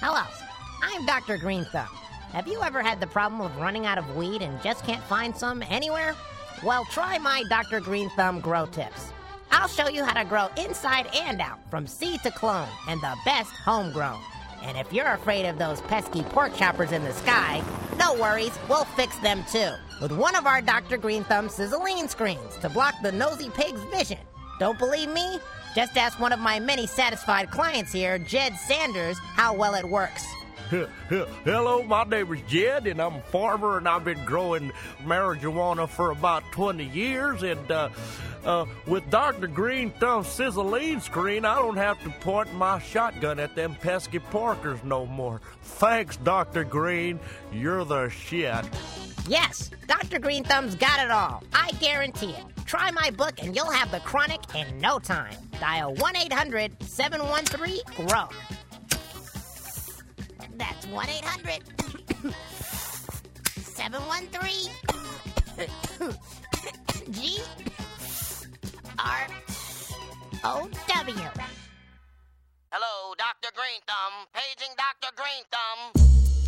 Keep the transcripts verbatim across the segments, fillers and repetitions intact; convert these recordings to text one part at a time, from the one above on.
Hello, I'm Doctor Green Thumb. Have you ever had the problem of running out of weed and just can't find some anywhere? Well, try my Doctor Green Thumb grow tips. I'll show you how to grow inside and out, from seed to clone, and the best homegrown. And if you're afraid of those pesky pork choppers in the sky, no worries, we'll fix them too, with one of our Doctor Green Thumb sizzling screens to block the nosy pig's vision. Don't believe me? Just ask one of my many satisfied clients here, Jed Sanders, how well it works. Hello, my name is Jed, and I'm a farmer, and I've been growing marijuana for about twenty years, and uh, uh, with Doctor Green Thumb's sizzling screen, I don't have to point my shotgun at them pesky porkers no more. Thanks, Doctor Green. You're the shit. Yes, Doctor Green Thumb's got it all. I guarantee it. Try my book and you'll have the chronic in no time. Dial one eight hundred seven one three GROW. That's one eight hundred seven one three G R O W. Hello, Doctor Green Thumb. Paging Doctor Green Thumb.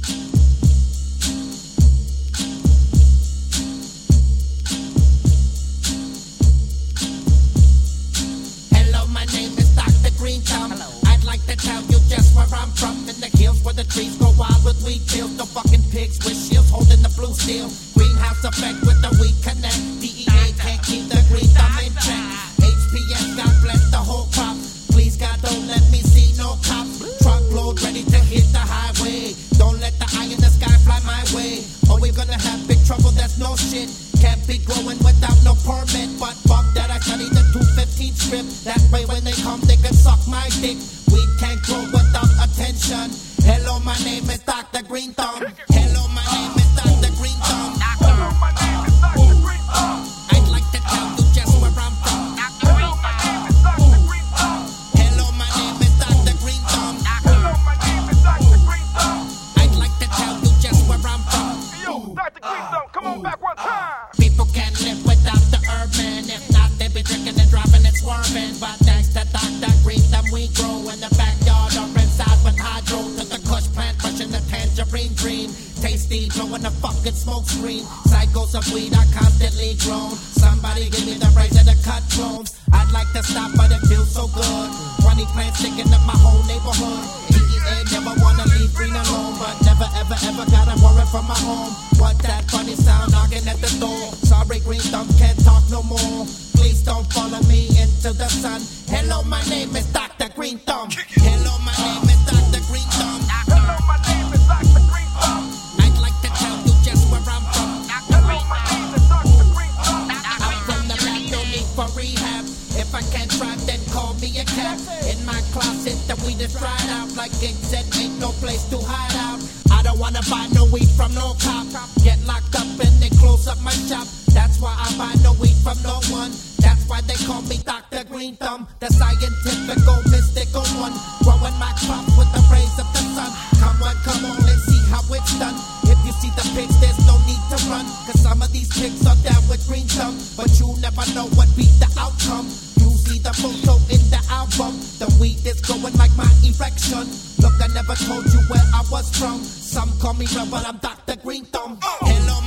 Green Thumb. Hello. I'd like to tell you just where I'm from. In the hills where the trees go wild with weed kills. The fucking pigs with shields holding the blue steel. Greenhouse effect with the weed connect. D E A can't keep the Green Thumb in check. H P S, God bless the whole crop. Please God, don't let me see no cops. Truckload ready to hit the highway. Don't let the eye in the sky fly my way, or we're gonna have big trouble, that's no shit. Can't be growing without no permit. But fuck that, I study the two fifteen script. That way when they come they can suck my dick. Weed can't grow without attention. Hello, my name is Doctor Green Thumb. Hello, my name is Doctor Green Thumb. Hello, my name is Doctor Green Thumb. I'd like to tell you just where I'm from. Doctor Green Thumb. Hello, my name is Doctor Green Thumb. Hello, my name is Doctor Green Thumb. I'd like to tell you just where I'm from. Yo, Doctor Green Thumb, come on back one time. People can't live without the herb, man. If not, they be drinking and driving and swerving. But thanks to Doctor Green Thumb, we grow in the backyard or inside with hydro. To the kush plant, crushing the tangerine dream. Tasty, blowing the fucking smoke screen. Cycles of weed are constantly grown. Somebody give me the price of the cut clones. I'd like to stop, but it feels so good. twenty plants sticking up my whole neighborhood. D E A never wanna leave green alone, but never ever ever gotta worry from my home. What that funny sound knocking at the door? Sorry, Green Thumb, can't talk no more. Please don't follow me into the sun. Hello, my name is Doctor Green Thumb. Hello, my name is Doctor Green Thumb. Hello, my name is Doctor Green Thumb. I'd like to tell you just where I'm from. Hello, my name is Doctor Green Thumb. I'm from the lab, no need for rehab. If I can't drive, then call me a cab. In my closet, the weed is dried out. Like it said, ain't no place to hide out. I don't wanna buy no weed from no cop. Get locked up and they close up my shop. That's why I buy no weed from no one. That's why they call me Doctor Green Thumb, the scientific, mystical one. Growing my crop with the rays of the sun. Come on, come on, let's see how it's done. If you see the pigs, there's no need to run. Cause some of these pigs are down with Green Thumb. But you never know what be the outcome. You see the photo in the album. The weed is growing like my erection. Look, I never told you where I was from. Some call me rebel, I'm Doctor Green Thumb. Hello,